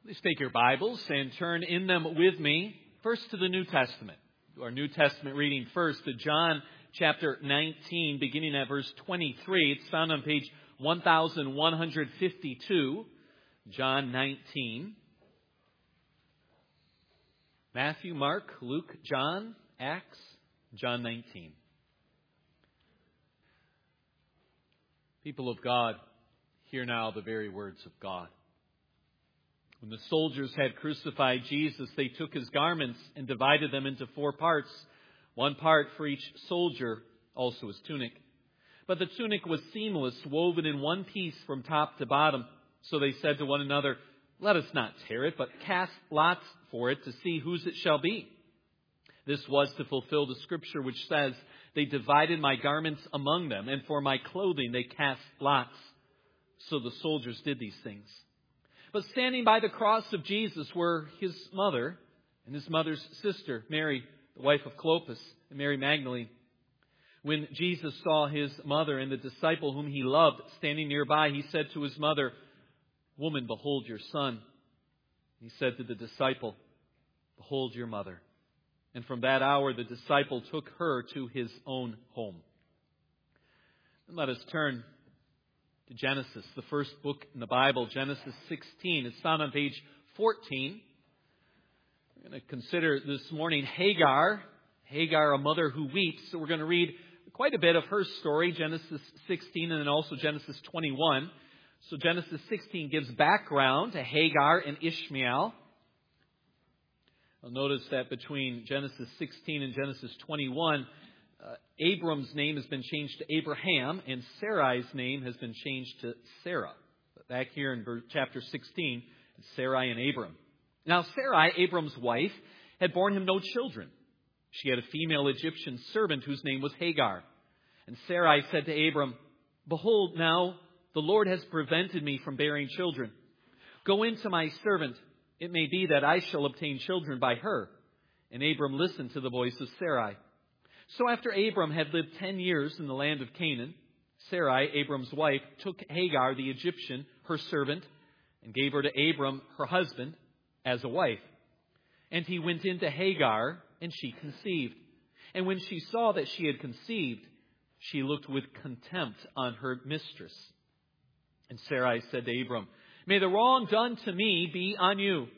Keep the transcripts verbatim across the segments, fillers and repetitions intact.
Please take your Bibles and turn in them with me first to the New Testament. Our New Testament reading first to John chapter nineteen, beginning at verse twenty-three. It's found on page one thousand one hundred fifty-two, John nineteen. Matthew, Mark, Luke, John, Acts, John nineteen. People of God, hear now the very words of God. When the soldiers had crucified Jesus, they took his garments and divided them into four parts, one part for each soldier, also his tunic. But the tunic was seamless, woven in one piece from top to bottom. So they said to one another, "Let us not tear it, but cast lots for it to see whose it shall be." This was to fulfill the scripture which says, "They divided my garments among them, and for my clothing they cast lots." So the soldiers did these things. But standing by the cross of Jesus were his mother and his mother's sister, Mary, the wife of Clopas, and Mary Magdalene. When Jesus saw his mother and the disciple whom he loved standing nearby, he said to his mother, "Woman, behold your son." He said to the disciple, "Behold your mother." And from that hour the disciple took her to his own home. And let us turn to Genesis, the first book in the Bible, Genesis sixteen. It's found on page fourteen. We're going to consider this morning Hagar, Hagar, a mother who weeps. So we're going to read quite a bit of her story, Genesis sixteen and then also Genesis twenty-one. So Genesis sixteen gives background to Hagar and Ishmael. You'll notice that between Genesis sixteen and Genesis twenty-one, Uh, Abram's name has been changed to Abraham, and Sarai's name has been changed to Sarah. Back here in chapter sixteen, Sarai and Abram. Now Sarai, Abram's wife, had borne him no children. She had a female Egyptian servant whose name was Hagar. And Sarai said to Abram, "Behold, now the Lord has prevented me from bearing children. Go in to my servant. It may be that I shall obtain children by her." And Abram listened to the voice of Sarai. So after Abram had lived ten years in the land of Canaan, Sarai, Abram's wife, took Hagar the Egyptian, her servant, and gave her to Abram, her husband, as a wife. And he went in to Hagar, and she conceived. And when she saw that she had conceived, she looked with contempt on her mistress. And Sarai said to Abram, "May the wrong done to me be on you.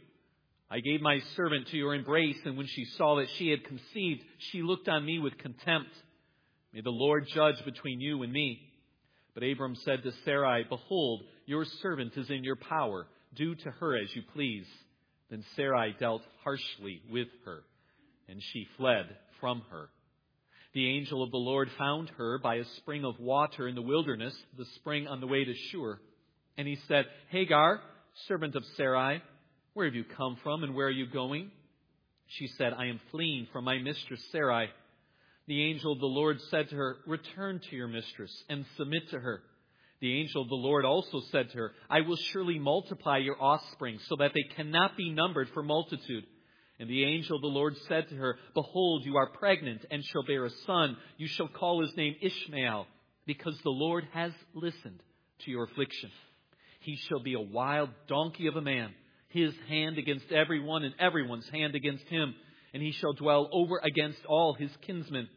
I gave my servant to your embrace, and when she saw that she had conceived, she looked on me with contempt. May the Lord judge between you and me." But Abram said to Sarai, "Behold, your servant is in your power. Do to her as you please." Then Sarai dealt harshly with her, and she fled from her. The angel of the Lord found her by a spring of water in the wilderness, the spring on the way to Shur. And he said, "Hagar, servant of Sarai, where have you come from and where are you going?" She said, "I am fleeing from my mistress Sarai." The angel of the Lord said to her, "Return to your mistress and submit to her." The angel of the Lord also said to her, "I will surely multiply your offspring so that they cannot be numbered for multitude." And the angel of the Lord said to her, "Behold, you are pregnant and shall bear a son. You shall call his name Ishmael, because the Lord has listened to your affliction. He shall be a wild donkey of a man, his hand against everyone and everyone's hand against him, and he shall dwell over against all his kinsmen."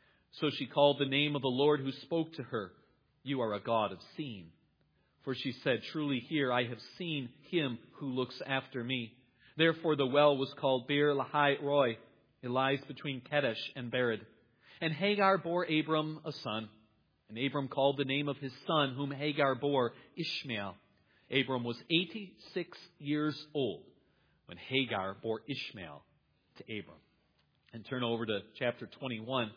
So she called the name of the Lord who spoke to her, "You are a God of seeing." For she said, "Truly here I have seen him who looks after me." Therefore the well was called Beer Lahai Roi. It lies between Kadesh and Bered. And Hagar bore Abram a son, and Abram called the name of his son whom Hagar bore Ishmael. Abram was eighty-six years old when Hagar bore Ishmael to Abram. And turn over to chapter twenty-one.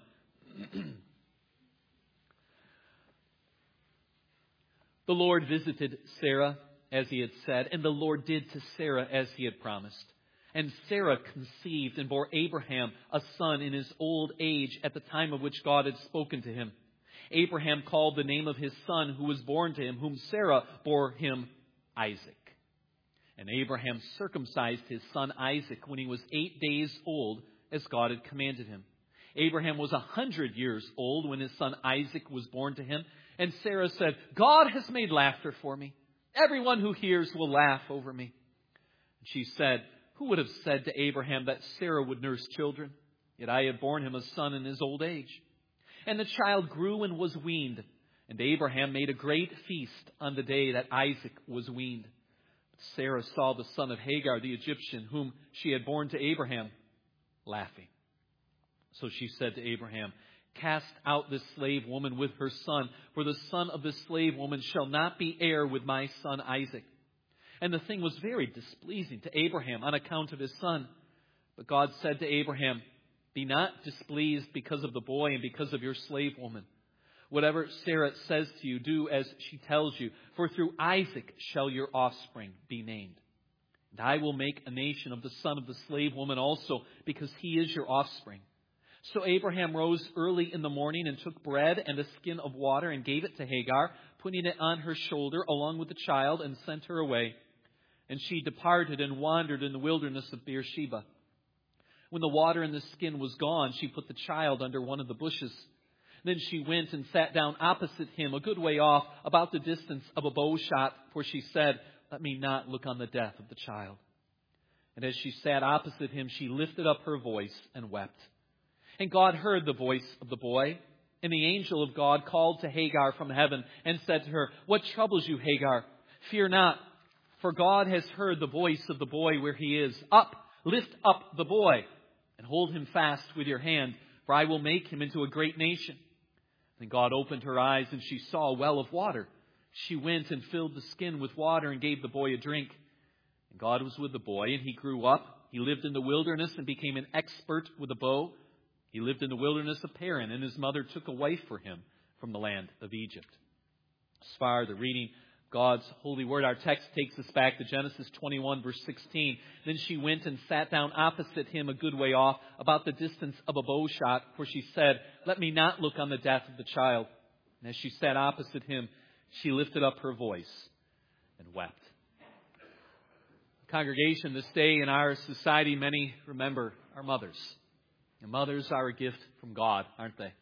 The Lord visited Sarah as he had said, and the Lord did to Sarah as he had promised. And Sarah conceived and bore Abraham a son in his old age at the time of which God had spoken to him. Abraham called the name of his son who was born to him, whom Sarah bore him, Isaac. And Abraham circumcised his son Isaac when he was eight days old, as God had commanded him. Abraham was a hundred years old when his son Isaac was born to him. And Sarah said, "God has made laughter for me. Everyone who hears will laugh over me." She said, "Who would have said to Abraham that Sarah would nurse children? Yet I have borne him a son in his old age." And the child grew and was weaned. And Abraham made a great feast on the day that Isaac was weaned. But Sarah saw the son of Hagar, the Egyptian, whom she had borne to Abraham, laughing. So she said to Abraham, "Cast out this slave woman with her son, for the son of this slave woman shall not be heir with my son Isaac." And the thing was very displeasing to Abraham on account of his son. But God said to Abraham, "Be not displeased because of the boy and because of your slave woman. Whatever Sarah says to you, do as she tells you, for through Isaac shall your offspring be named. And I will make a nation of the son of the slave woman also, because he is your offspring." So Abraham rose early in the morning and took bread and a skin of water and gave it to Hagar, putting it on her shoulder along with the child, and sent her away. And she departed and wandered in the wilderness of Beersheba. When the water in the skin was gone, she put the child under one of the bushes. Then she went and sat down opposite him, a good way off, about the distance of a bow shot, for she said, "Let me not look on the death of the child." And as she sat opposite him, she lifted up her voice and wept. And God heard the voice of the boy. And the angel of God called to Hagar from heaven and said to her, "What troubles you, Hagar? Fear not, for God has heard the voice of the boy where he is. Up, lift up the boy, and hold him fast with your hand, for I will make him into a great nation." Then God opened her eyes, and she saw a well of water. She went and filled the skin with water and gave the boy a drink. And God was with the boy, and he grew up. He lived in the wilderness and became an expert with a bow. He lived in the wilderness of Paran, and his mother took a wife for him from the land of Egypt. As far as the reading God's holy word, our text takes us back to Genesis twenty-one, verse sixteen. Then she went and sat down opposite him a good way off, about the distance of a bow shot, for she said, "Let me not look on the death of the child." And as she sat opposite him, she lifted up her voice and wept. Congregation, this day in our society, many remember our mothers. And mothers are a gift from God, aren't they?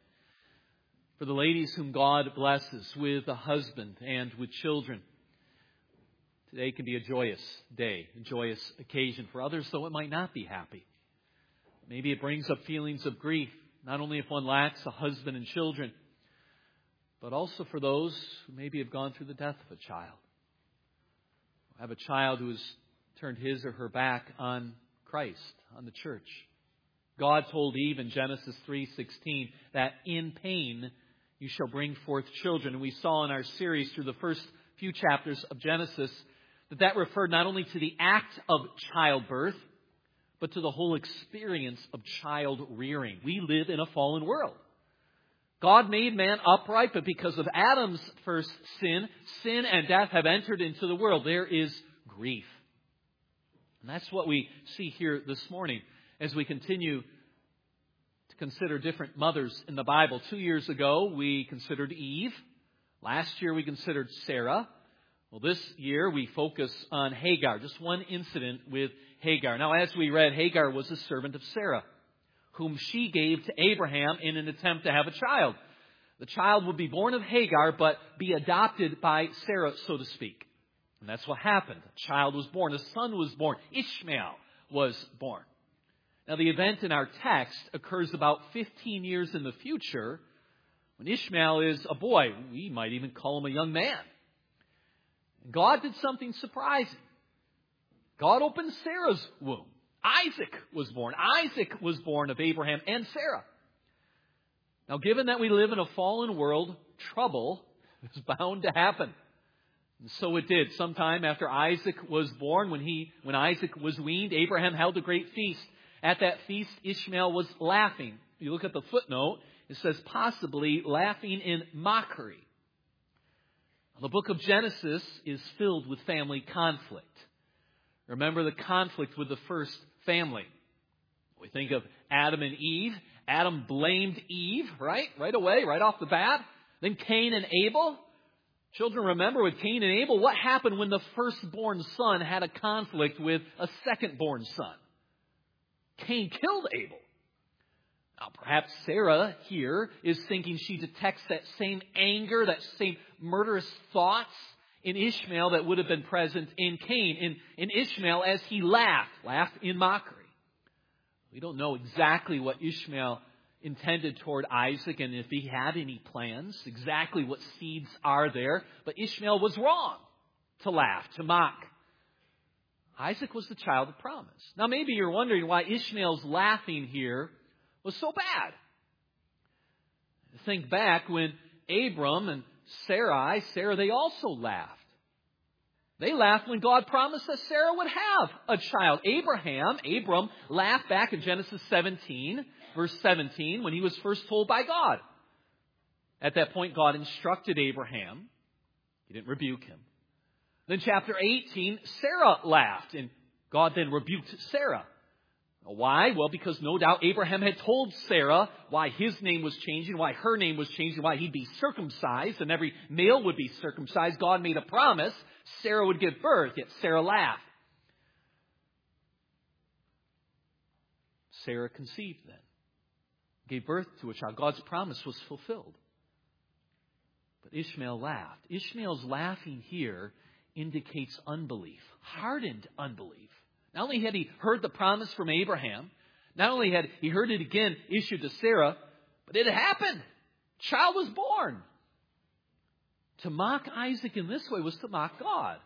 For the ladies whom God blesses with a husband and with children, today can be a joyous day, a joyous occasion. For others, though, it might not be happy. Maybe it brings up feelings of grief, not only if one lacks a husband and children, but also for those who maybe have gone through the death of a child. Have a child who has turned his or her back on Christ, on the church. God told Eve in Genesis three sixteen that in pain you shall bring forth children. And we saw in our series through the first few chapters of Genesis that that referred not only to the act of childbirth, but to the whole experience of child rearing. We live in a fallen world. God made man upright, but because of Adam's first sin, sin and death have entered into the world. There is grief. And that's what we see here this morning as we continue to consider different mothers in the Bible. Two years ago, we considered Eve. Last year, we considered Sarah. Well, this year, we focus on Hagar. Just one incident with Hagar. Now, as we read, Hagar was a servant of Sarah, whom she gave to Abraham in an attempt to have a child. The child would be born of Hagar, but be adopted by Sarah, so to speak. And that's what happened. A child was born. A son was born. Ishmael was born. Now, the event in our text occurs about fifteen years in the future, when Ishmael is a boy. We might even call him a young man. And God did something surprising. God opened Sarah's womb. Isaac was born. Isaac was born of Abraham and Sarah. Now, given that we live in a fallen world, trouble is bound to happen. And so it did. Sometime after Isaac was born, when he, when Isaac was weaned, Abraham held a great feast. At that feast, Ishmael was laughing. If you look at the footnote, it says possibly laughing in mockery. The book of Genesis is filled with family conflict. Remember the conflict with the first family. We think of Adam and Eve. Adam blamed Eve, right? Right away, right off the bat. Then Cain and Abel. Children, remember with Cain and Abel, what happened when the firstborn son had a conflict with a secondborn son? Cain killed Abel. Now, perhaps Sarah here is thinking she detects that same anger, that same murderous thoughts in Ishmael that would have been present in Cain, in, in Ishmael as he laughed, laughed in mockery. We don't know exactly what Ishmael intended toward Isaac and if he had any plans, exactly what seeds are there. But Ishmael was wrong to laugh, to mock. Isaac was the child of promise. Now maybe you're wondering why Ishmael's laughing here was so bad. Think back when Abram and Sarai, Sarah, they also laughed. They laughed when God promised that Sarah would have a child. Abraham, Abram, laughed back in Genesis seventeen, verse seventeen, when he was first told by God. At that point, God instructed Abraham. He didn't rebuke him. Then chapter eighteen, Sarah laughed, and God then rebuked Sarah. Why? Well, because no doubt Abraham had told Sarah why his name was changing, why her name was changing, why he'd be circumcised, and every male would be circumcised. God made a promise. Sarah would give birth, yet Sarah laughed. Sarah conceived then, gave birth to a child. God's promise was fulfilled. But Ishmael laughed. Ishmael's laughing here indicates unbelief, hardened unbelief. Not only had he heard the promise from Abraham, not only had he heard it again issued to Sarah, but it had happened. Child was born. To mock Isaac in this way was to mock God.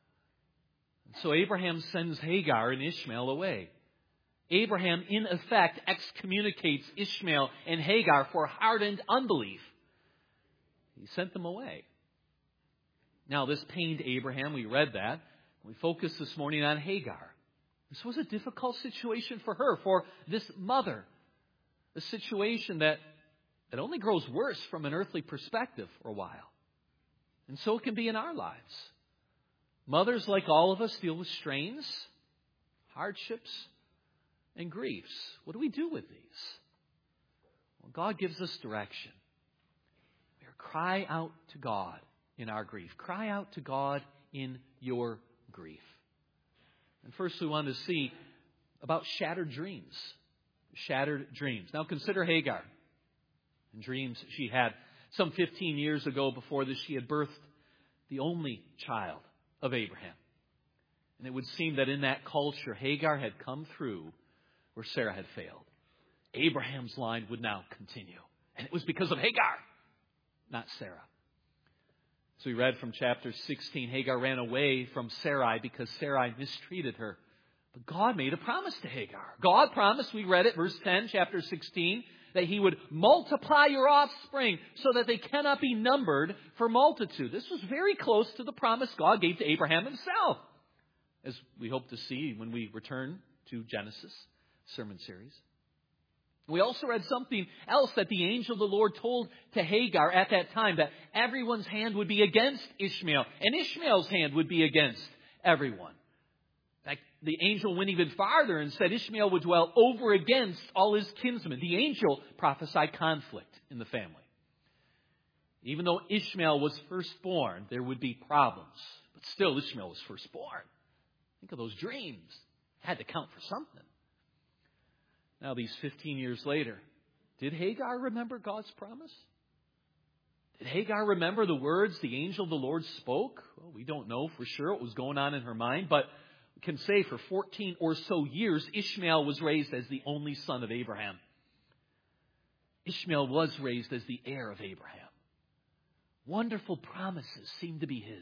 And so Abraham sends Hagar and Ishmael away. Abraham, in effect, excommunicates Ishmael and Hagar for hardened unbelief. He sent them away. Now, this pained Abraham. We read that. We focus this morning on Hagar. This was a difficult situation for her, for this mother. A situation that, that only grows worse from an earthly perspective for a while. And so it can be in our lives. Mothers, like all of us, deal with strains, hardships, and griefs. What do we do with these? Well, God gives us direction. We cry out to God in our grief. Cry out to God in your grief. And first we want to see about shattered dreams. Shattered dreams. Now consider Hagar and dreams she had. Some fifteen years ago before this, she had birthed the only child of Abraham. And it would seem that in that culture, Hagar had come through where Sarah had failed. Abraham's line would now continue. And it was because of Hagar, not Sarah. So we read from chapter sixteen, Hagar ran away from Sarai because Sarai mistreated her. But God made a promise to Hagar. God promised, we read it, verse ten, chapter sixteen, that He would multiply your offspring so that they cannot be numbered for multitude. This was very close to the promise God gave to Abraham himself, as we hope to see when we return to Genesis sermon series. We also read something else that the angel of the Lord told to Hagar at that time, that everyone's hand would be against Ishmael, and Ishmael's hand would be against everyone. In fact, the angel went even farther and said Ishmael would dwell over against all his kinsmen. The angel prophesied conflict in the family. Even though Ishmael was firstborn, there would be problems. But still, Ishmael was firstborn. Think of those dreams. Had to count for something. Now, these fifteen years later, did Hagar remember God's promise? Did Hagar remember the words the angel of the Lord spoke? Well, we don't know for sure what was going on in her mind, but we can say for fourteen or so years, Ishmael was raised as the only son of Abraham. Ishmael was raised as the heir of Abraham. Wonderful promises seemed to be his.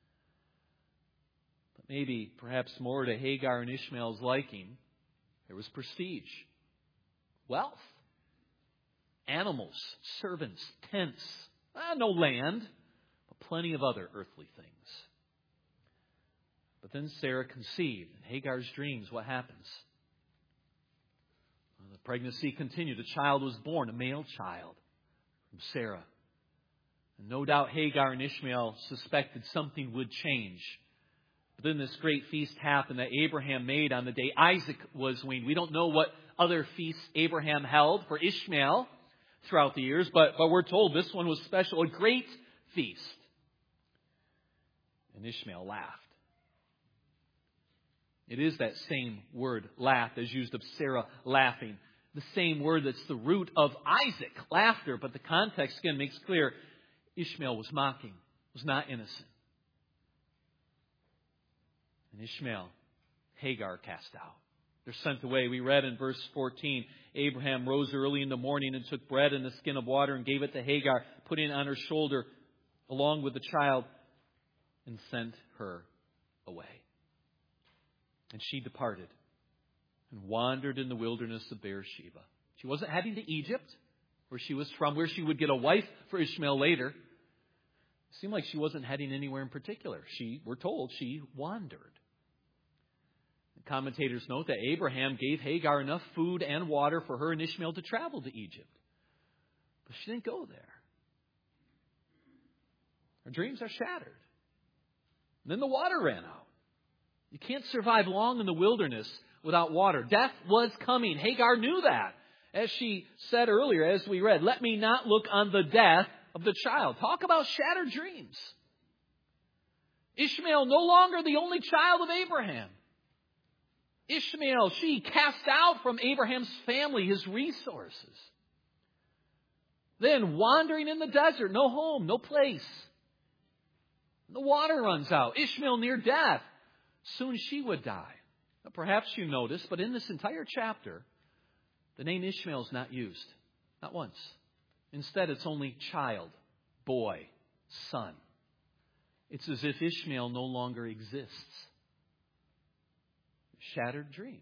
But maybe, perhaps more to Hagar and Ishmael's liking, there was prestige. Wealth, animals, servants, tents, ah, no land, but plenty of other earthly things. But then Sarah conceived. In Hagar's dreams, what happens? Well, the pregnancy continued. A child was born, a male child from Sarah. And no doubt Hagar and Ishmael suspected something would change. But then this great feast happened that Abraham made on the day Isaac was weaned. We don't know what other feasts Abraham held for Ishmael throughout the years, but, but we're told this one was special, a great feast. And Ishmael laughed. It is that same word, laugh, as used of Sarah laughing. The same word that's the root of Isaac, laughter. But the context again makes clear Ishmael was mocking, was not innocent. And Ishmael, Hagar cast out. They're sent away. We read in verse fourteen, Abraham rose early in the morning and took bread and a skin of water and gave it to Hagar, putting it on her shoulder along with the child, and sent her away. And she departed and wandered in the wilderness of Beersheba. She wasn't heading to Egypt, where she was from, where she would get a wife for Ishmael later. It seemed like she wasn't heading anywhere in particular. She, we're told, she wandered. The commentators note that Abraham gave Hagar enough food and water for her and Ishmael to travel to Egypt. But she didn't go there. Her dreams are shattered. And then the water ran out. You can't survive long in the wilderness without water. Death was coming. Hagar knew that. As she said earlier, as we read, let me not look on the death of the child. Talk about shattered dreams. Ishmael, no longer the only child of Abraham. Ishmael, she cast out from Abraham's family his resources. Then wandering in the desert, no home, no place. The water runs out. Ishmael near death. Soon she would die. Now, perhaps you noticed, but in this entire chapter, the name Ishmael is not used. Not once. Instead, it's only child, boy, son. It's as if Ishmael no longer exists. Shattered dreams.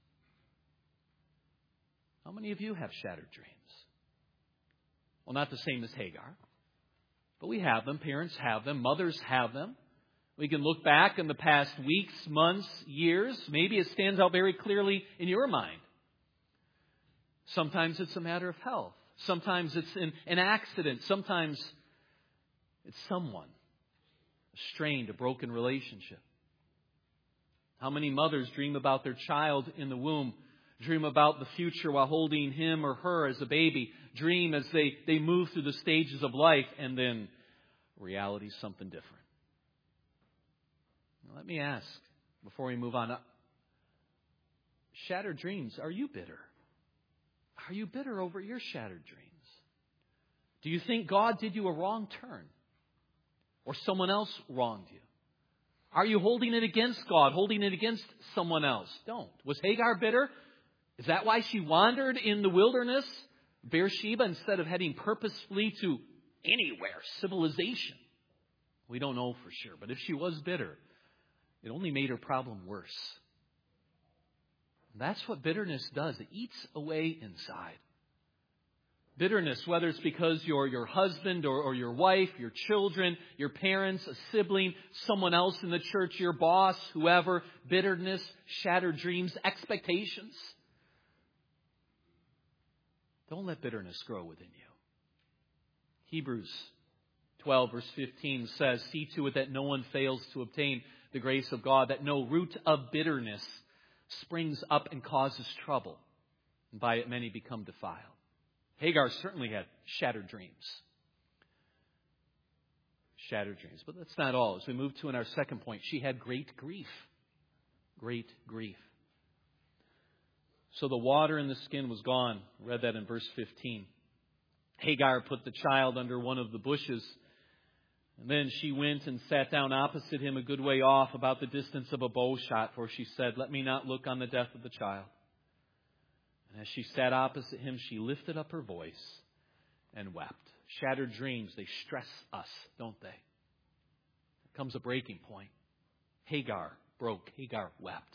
How many of you have shattered dreams? Well, not the same as Hagar. But we have them. Parents have them. Mothers have them. We can look back in the past weeks, months, years. Maybe it stands out very clearly in your mind. Sometimes it's a matter of health. Sometimes it's an, an accident. Sometimes it's someone. A strained, a broken relationship. How many mothers dream about their child in the womb? Dream about the future while holding him or her as a baby. Dream as they, they move through the stages of life, and then reality's something different. Now, let me ask, before we move on, shattered dreams, are you bitter? Are you bitter over your shattered dreams? Do you think God did you a wrong turn? Or someone else wronged you? Are you holding it against God, holding it against someone else? Don't. Was Hagar bitter? Is that why she wandered in the wilderness, Beersheba, instead of heading purposefully to anywhere, civilization? We don't know for sure. But if she was bitter, it only made her problem worse. That's what bitterness does. It eats away inside. Bitterness, whether it's because you're your husband or, or your wife, your children, your parents, a sibling, someone else in the church, your boss, whoever, bitterness, shattered dreams, expectations. Don't let bitterness grow within you. Hebrews twelve verse fifteen says, see to it that no one fails to obtain the grace of God, that no root of bitterness springs up and causes trouble, and by it many become defiled. Hagar certainly had shattered dreams. Shattered dreams. But that's not all. As we move to in our second point, she had great grief. Great grief. So the water in the skin was gone. I read that in verse fifteen. Hagar put the child under one of the bushes. And then she went and sat down opposite him a good way off, about the distance of a bow shot, for she said, let me not look on the death of the child. And as she sat opposite him, she lifted up her voice and wept. Shattered dreams, they stress us, don't they? There comes a breaking point. Hagar broke. Hagar wept.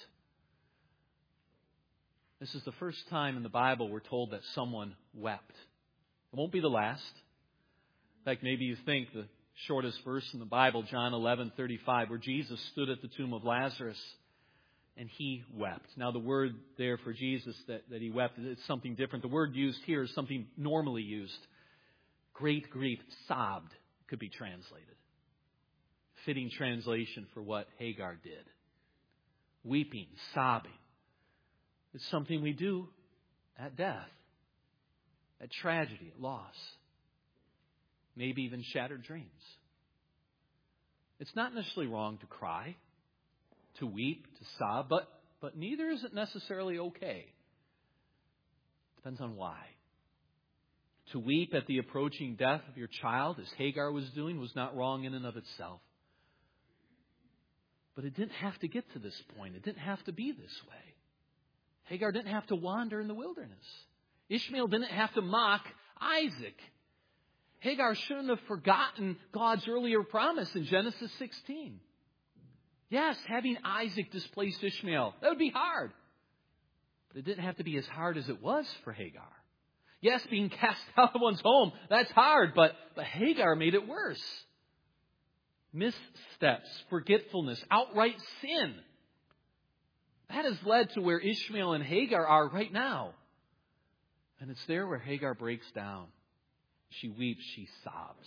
This is the first time in the Bible we're told that someone wept. It won't be the last. In fact, maybe you think the shortest verse in the Bible, John eleven thirty-five, where Jesus stood at the tomb of Lazarus and he wept. Now, the word there for Jesus that, that he wept, it's something different. The word used here is something normally used. Great grief, sobbed, could be translated. Fitting translation for what Hagar did. Weeping, sobbing. It's something we do at death, at tragedy, at loss. Maybe even shattered dreams. It's not necessarily wrong to cry, to weep, to sob, but, but neither is it necessarily okay. Depends on why. To weep at the approaching death of your child, as Hagar was doing, was not wrong in and of itself. But it didn't have to get to this point. It didn't have to be this way. Hagar didn't have to wander in the wilderness. Ishmael didn't have to mock Isaac. Hagar shouldn't have forgotten God's earlier promise in Genesis sixteen. Yes, having Isaac displace Ishmael, that would be hard. But it didn't have to be as hard as it was for Hagar. Yes, being cast out of one's home, that's hard, but, but Hagar made it worse. Missteps, forgetfulness, outright sin. That has led to where Ishmael and Hagar are right now. And it's there where Hagar breaks down. She weeps, she sobs.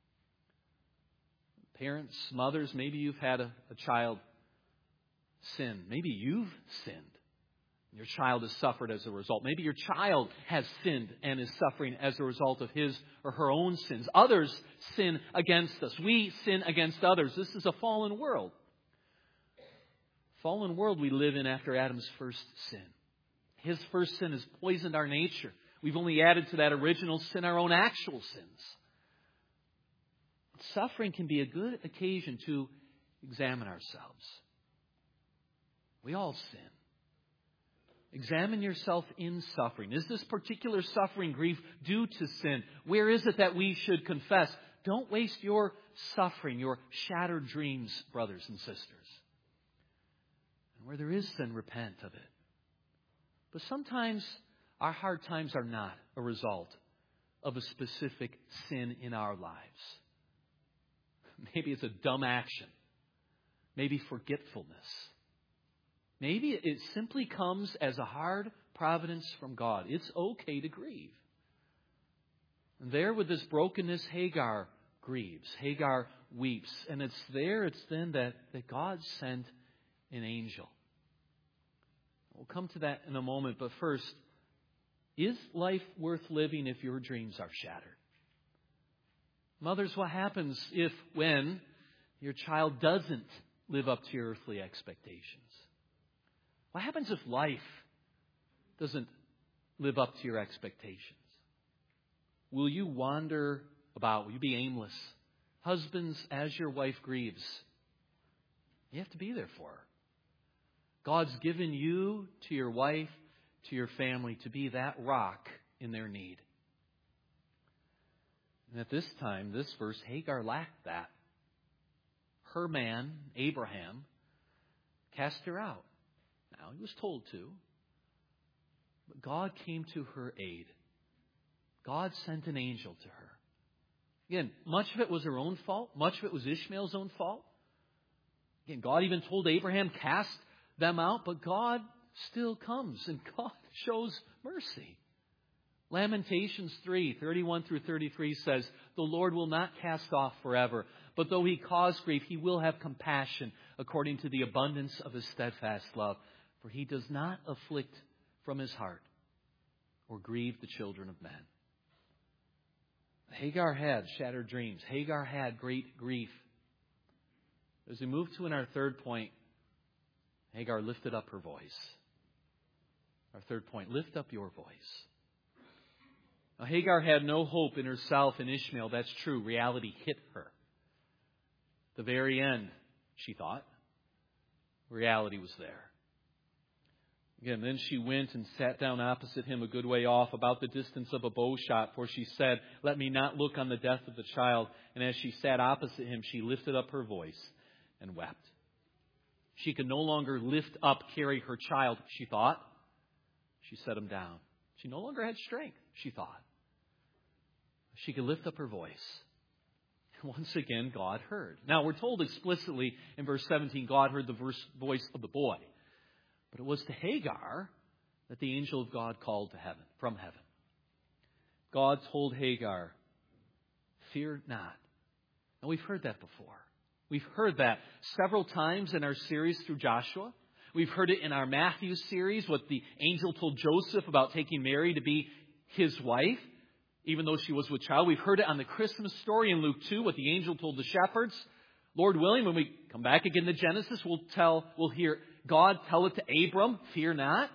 Parents, mothers, maybe you've had a, a child sin. Maybe you've sinned. Your child has suffered as a result. Maybe your child has sinned and is suffering as a result of his or her own sins. Others sin against us. We sin against others. This is a fallen world. Fallen world we live in after Adam's first sin. His first sin has poisoned our nature. We've only added to that original sin our own actual sins. Suffering can be a good occasion to examine ourselves. We all sin. Examine yourself in suffering. Is this particular suffering, grief, due to sin? Where is it that we should confess? Don't waste your suffering, your shattered dreams, brothers and sisters. And where there is sin, repent of it. But sometimes our hard times are not a result of a specific sin in our lives. Maybe it's a dumb action. Maybe forgetfulness. Maybe it simply comes as a hard providence from God. It's okay to grieve. And there with this brokenness, Hagar grieves. Hagar weeps. And it's there, it's then that, that God sent an angel. We'll come to that in a moment. But first, is life worth living if your dreams are shattered? Mothers, what happens if, when, your child doesn't live up to your earthly expectations? What happens if life doesn't live up to your expectations? Will you wander about? Will you be aimless? Husbands, as your wife grieves, you have to be there for her. God's given you to your wife, to your family, to be that rock in their need. And at this time, this verse, Hagar lacked that. Her man, Abraham, cast her out. Now, he was told to. But God came to her aid. God sent an angel to her. Again, much of it was her own fault. Much of it was Ishmael's own fault. Again, God even told Abraham, cast them out. But God still comes, and God shows mercy. Lamentations three, thirty-one through thirty-three says, the Lord will not cast off forever, but though he cause grief, he will have compassion according to the abundance of his steadfast love. For he does not afflict from his heart or grieve the children of men. Hagar had shattered dreams. Hagar had great grief. As we move to in our third point, Hagar lifted up her voice. Our third point, lift up your voice. Now, Hagar had no hope in herself and Ishmael. That's true. Reality hit her. The very end, she thought, reality was there. Again, then she went and sat down opposite him a good way off, about the distance of a bow shot, for she said, let me not look on the death of the child. And as she sat opposite him, she lifted up her voice and wept. She could no longer lift up, carry her child, she thought. She set him down. She no longer had strength, she thought. She could lift up her voice. Once again, God heard. Now, we're told explicitly in verse seventeen, God heard the verse, voice of the boy. But it was to Hagar that the angel of God called to heaven, from heaven. God told Hagar, fear not. And we've heard that before. We've heard that several times in our series through Joshua. We've heard it in our Matthew series, what the angel told Joseph about taking Mary to be his wife, even though she was with child. We've heard it on the Christmas story in Luke two, what the angel told the shepherds. Lord willing, when we come back again to Genesis, we'll tell, we'll hear God tell it to Abram, fear not.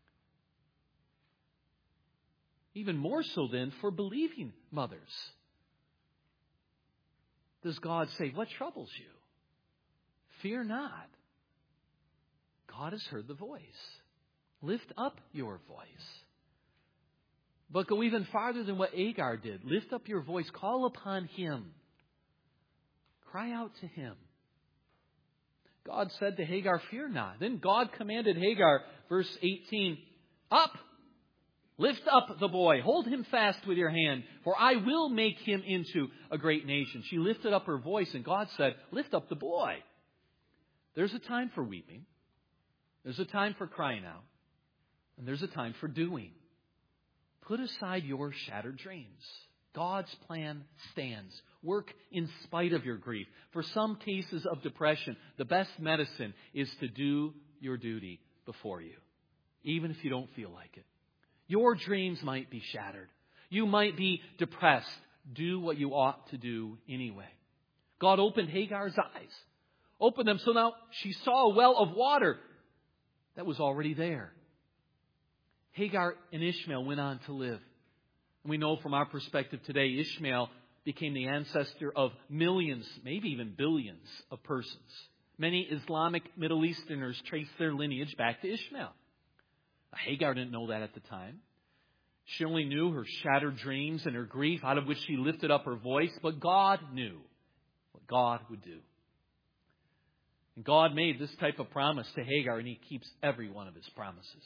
Even more so then for believing mothers. Does God say, what troubles you? fear not. God has heard the voice. Lift up your voice. But go even farther than what Hagar did. Lift up your voice. Call upon Him. Cry out to Him. God said to Hagar, fear not. Then God commanded Hagar, verse eighteen, up, lift up the boy, hold him fast with your hand, for I will make him into a great nation. She lifted up her voice, and God said, lift up the boy. There's a time for weeping. There's a time for crying out. And there's a time for doing. Put aside your shattered dreams. God's plan stands. Work in spite of your grief. For some cases of depression, the best medicine is to do your duty before you, even if you don't feel like it. Your dreams might be shattered. You might be depressed. Do what you ought to do anyway. God opened Hagar's eyes. Opened them so now she saw a well of water that was already there. Hagar and Ishmael went on to live. And we know from our perspective today, Ishmael became the ancestor of millions, maybe even billions of persons. Many Islamic Middle Easterners trace their lineage back to Ishmael. Hagar didn't know that at the time. She only knew her shattered dreams and her grief, out of which she lifted up her voice. But God knew what God would do. And God made this type of promise to Hagar, and He keeps every one of His promises.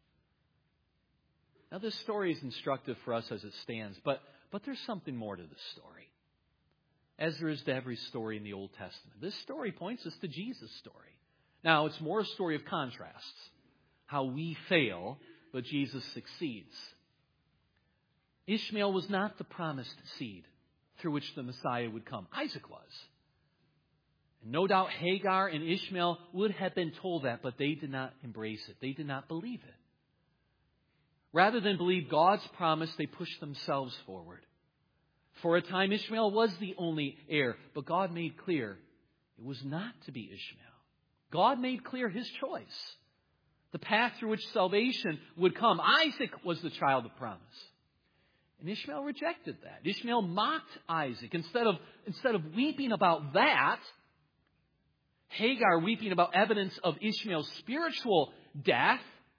Now, this story is instructive for us as it stands, but, but there's something more to this story, as there is to every story in the Old Testament. This story points us to Jesus' story. Now, it's more a story of contrasts, how we fail, but Jesus succeeds. Ishmael was not the promised seed through which the Messiah would come. Isaac was. And no doubt Hagar and Ishmael would have been told that, but they did not embrace it. They did not believe it. Rather than believe God's promise, they pushed themselves forward. For a time, Ishmael was the only heir, but God made clear it was not to be Ishmael. God made clear His choice, the path through which salvation would come. Isaac was the child of promise. And Ishmael rejected that. Ishmael mocked Isaac. Instead of, instead of weeping about that, Hagar weeping about evidence of Ishmael's spiritual death,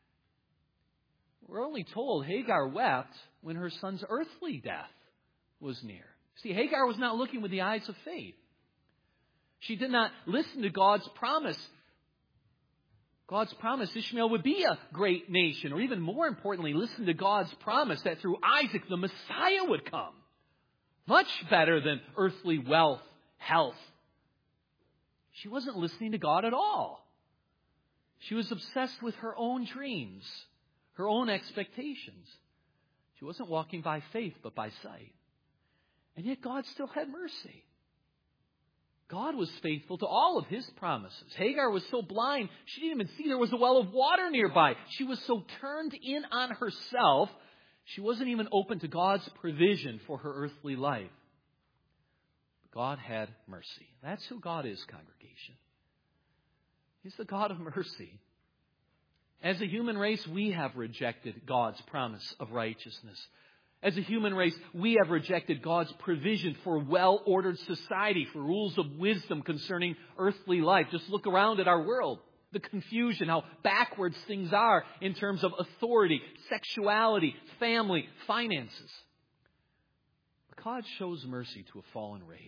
we're only told Hagar wept when her son's earthly death was near. See, Hagar was not looking with the eyes of faith. She did not listen to God's promise. God's promise Ishmael would be a great nation, or even more importantly, listen to God's promise that through Isaac the Messiah would come. Much better than earthly wealth, health. She wasn't listening to God at all. She was obsessed with her own dreams, her own expectations. She wasn't walking by faith, but by sight. And yet God still had mercy. God was faithful to all of His promises. Hagar was so blind, she didn't even see there was a well of water nearby. She was so turned in on herself, she wasn't even open to God's provision for her earthly life. God had mercy. That's who God is, congregation. He's the God of mercy. As a human race, we have rejected God's promise of righteousness. As a human race, we have rejected God's provision for well-ordered society, for rules of wisdom concerning earthly life. Just look around at our world. The confusion, how backwards things are in terms of authority, sexuality, family, finances. But God shows mercy to a fallen race.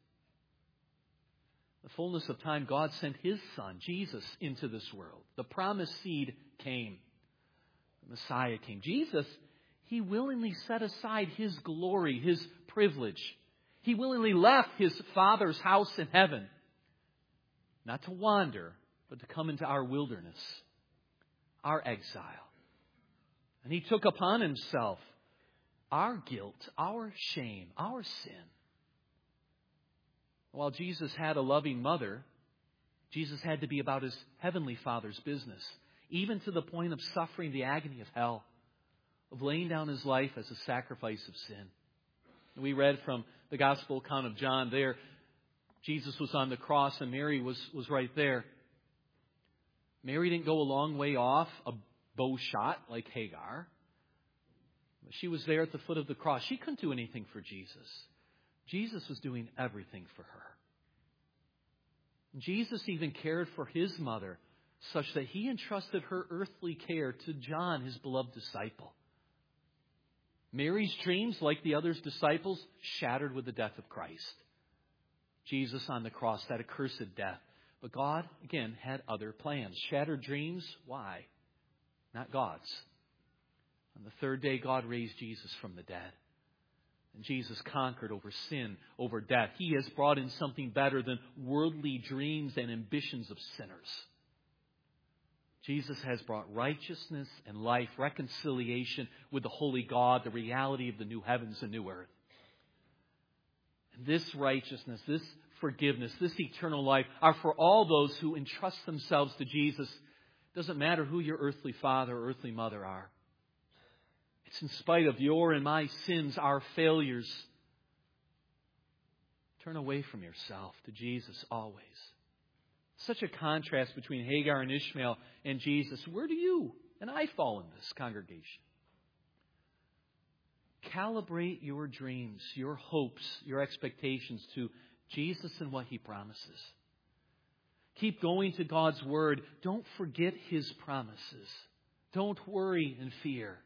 The fullness of time, God sent His Son, Jesus, into this world. The promised seed came. The Messiah came. Jesus, He willingly set aside His glory, His privilege. He willingly left His Father's house in heaven. Not to wander, but to come into our wilderness, our exile. And He took upon Himself our guilt, our shame, our sin. While Jesus had a loving mother, Jesus had to be about His heavenly Father's business, even to the point of suffering the agony of hell, of laying down His life as a sacrifice of sin. We read from the Gospel account of John there, Jesus was on the cross and Mary was, was right there. Mary didn't go a long way off, a bow shot like Hagar. She was there at the foot of the cross. She couldn't do anything for Jesus. Jesus was doing everything for her. Jesus even cared for his mother such that he entrusted her earthly care to John, his beloved disciple. Mary's dreams, like the other's disciples, shattered with the death of Christ. Jesus on the cross, that accursed death. But God, again, had other plans. Shattered dreams, why? Not God's. On the third day, God raised Jesus from the dead. And Jesus conquered over sin, over death. He has brought in something better than worldly dreams and ambitions of sinners. Jesus has brought righteousness and life, reconciliation with the holy God, the reality of the new heavens and new earth. And this righteousness, this forgiveness, this eternal life are for all those who entrust themselves to Jesus. It doesn't matter who your earthly father or earthly mother are. It's in spite of your and my sins, our failures. Turn away from yourself to Jesus always. Such a contrast between Hagar and Ishmael and Jesus. Where do you and I fall in this, congregation? Calibrate your dreams, your hopes, your expectations to Jesus and what He promises. Keep going to God's Word. Don't forget His promises. Don't worry and fear.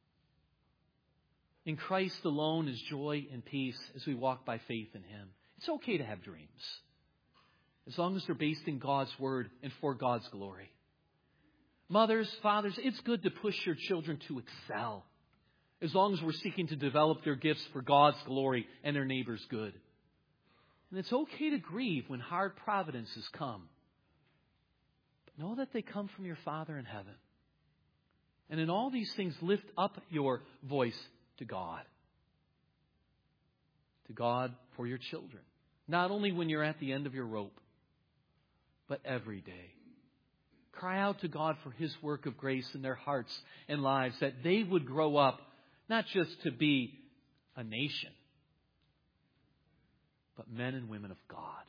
In Christ alone is joy and peace as we walk by faith in Him. It's okay to have dreams, as long as they're based in God's Word and for God's glory. Mothers, fathers, it's good to push your children to excel, as long as we're seeking to develop their gifts for God's glory and their neighbor's good. And it's okay to grieve when hard providences come. But know that they come from your Father in heaven. And in all these things, lift up your voice to God. To God for your children. Not only when you're at the end of your rope, but every day. Cry out to God for His work of grace in their hearts and lives, that they would grow up not just to be a nation, but men and women of God.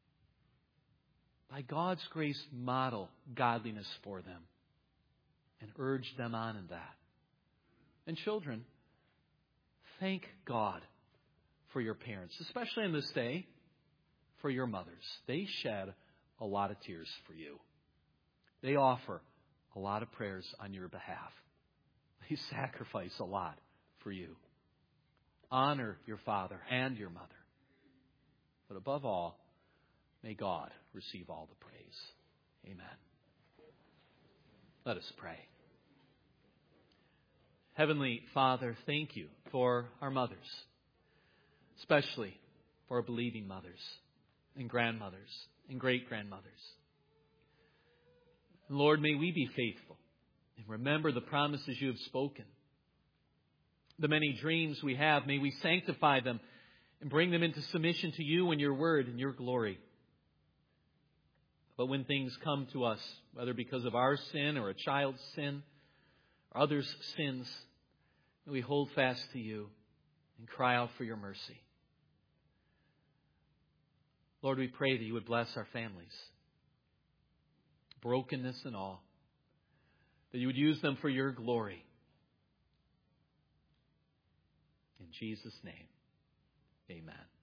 By God's grace, model godliness for them and urge them on in that. And children, thank God for your parents, especially on this day, for your mothers. They shed a lot of tears for you. They offer a lot of prayers on your behalf. They sacrifice a lot for you. Honor your father and your mother. But above all, may God receive all the praise. Amen. Let us pray. Heavenly Father, thank you for our mothers, especially for our believing mothers and grandmothers and great-grandmothers. Lord, may we be faithful and remember the promises you have spoken. The many dreams we have, may we sanctify them and bring them into submission to you and your word and your glory. But when things come to us, whether because of our sin or a child's sin or others' sins, may we hold fast to you and cry out for your mercy. Lord, we pray that you would bless our families, brokenness and all, that you would use them for your glory. In Jesus' name, amen.